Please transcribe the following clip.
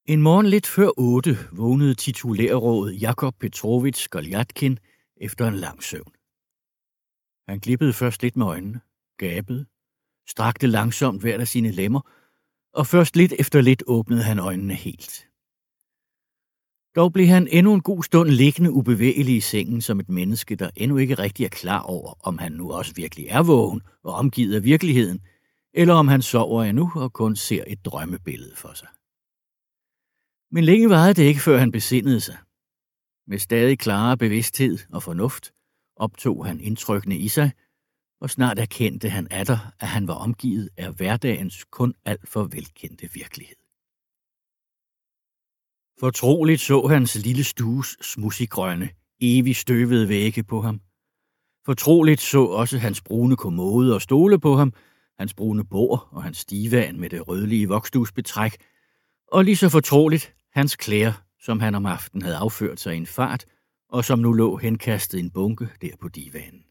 En morgen lidt før 8 vågnede titulærråd Jakov Petrovitj Goljatkin efter en lang søvn. Han glippede først lidt med øjnene, gabede, strakte langsomt hvert af sine lemmer, og først lidt efter lidt åbnede han øjnene helt. Dog blev han endnu en god stund liggende ubevægelig i sengen som et menneske, der endnu ikke rigtig er klar over, om han nu også virkelig er vågen og omgivet af virkeligheden, eller om han sover endnu og kun ser et drømmebillede for sig. Men længe varede det ikke, før han besindede sig. Med stadig klarere bevidsthed og fornuft optog han indtrykkene i sig, og snart erkendte han atter, at han var omgivet af hverdagens kun alt for velkendte virkelighed. Fortroligt så hans lille stues smudsiggrønne, evig støvede vægge på ham. Fortroligt så også hans brune kommode og stole på ham, hans brune bord og hans divan med det rødlige voksdusbetræk, og lige så fortroligt hans klæder, som han om aftenen havde afført sig i en fart, og som nu lå henkastet i en bunke der på divanen.